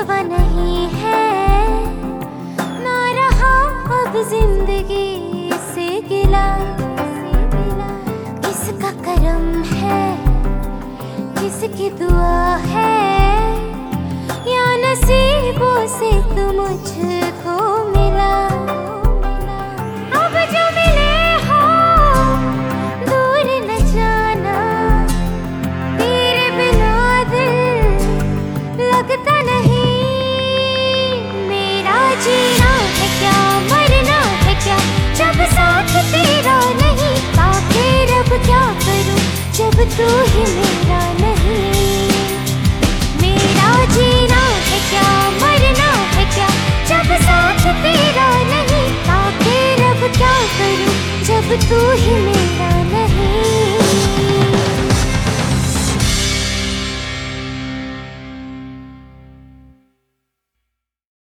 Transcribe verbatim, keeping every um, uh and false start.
सिवा नहीं है, ना रहा अब जिंदगी से गिला। किसका करम है, किसकी दुआ है, या नसीबों से तू मुझको मिला। अब जो मिले हो दूर न जाना, तेरे बिना दिल लगता नहीं। मेरा जीना है क्या, मरना है क्या, जब साथ तेरा नहीं। आखिर अब क्या करूं जब तू ही मेरा नहीं। मेरा जीना है क्या, मरना है क्या, जब साथ तेरा नहीं। आखिर अब क्या करूं जब तू ही